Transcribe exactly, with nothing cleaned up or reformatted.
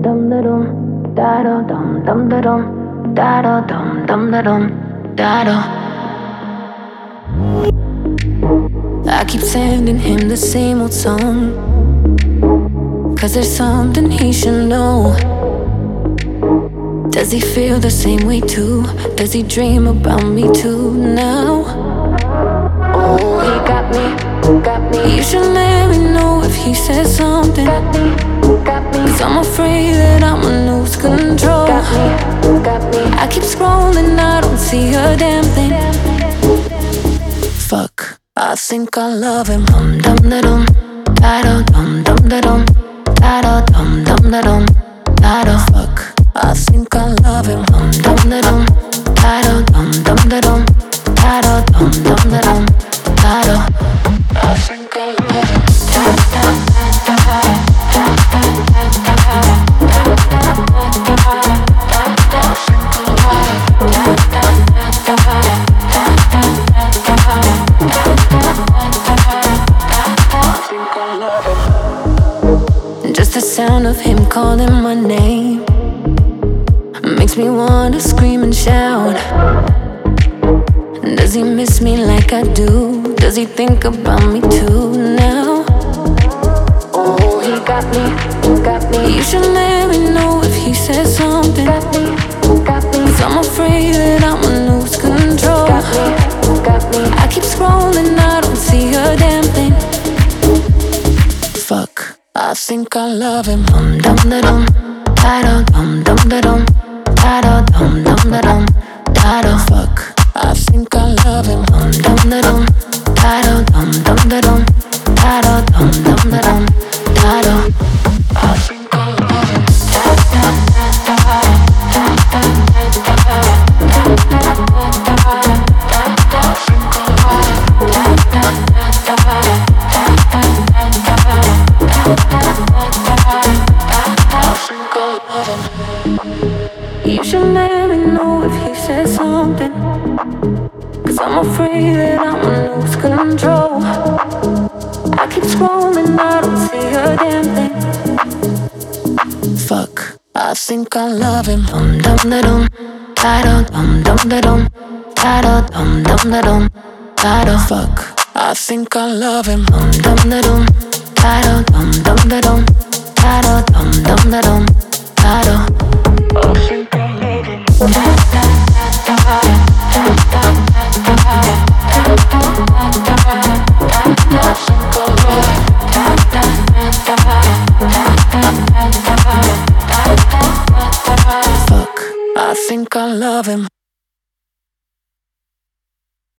dum da dum, da da dum dum da dum, da da dum dum da dum, da da. I keep sending him the same old song, 'cause there's something he should know. Does he feel the same way too? Does he dream about me too now? Oh, he got me, got me. You should let me know if he says something. Got me, got me. 'Cause I'm afraid that I'ma lose control. Got me, got me. I keep scrolling, I don't see a damn thing. Fuck, I think I love him. Dum dum da dum, da da dum dum da dum, da da dum dum da dum, da da. Fuck, I think I love him. Dum dum da dum, da da dum dum da dum, da da dum dum da dum, da da. I think I love him. Just the sound of him calling my name makes me wanna scream and shout. Does he miss me like I do? Does he think about me too now? Oh, he got me, got me. You should let me know if he says something. Got me, got me. 'Cause I'm afraid that I'ma lose control. Got me, got me. I keep scrolling, I don't see a damn thing. Fuck, I think I love him. Dum dum da dum, da da dum dum da dum, da da dum dum da dum, da da. Fuck, I think I love him. Dum dum da dum, da da dum dum da dum, da da dum dum da dum, da da. I think I love him. You should let me know if he says something, 'cause I'm afraid that I'ma lose control. I keep scrolling, I don't see a damn thing. Fuck, I think I love him. Dum dum da dum, da da dum dum da dum, da da dum dum da dum, da da. Fuck, I think I love him. Dum dum da dum, da da dum dum da dum, da da dum dum da dum, da da. I think I love him. Fuck, I think I love him.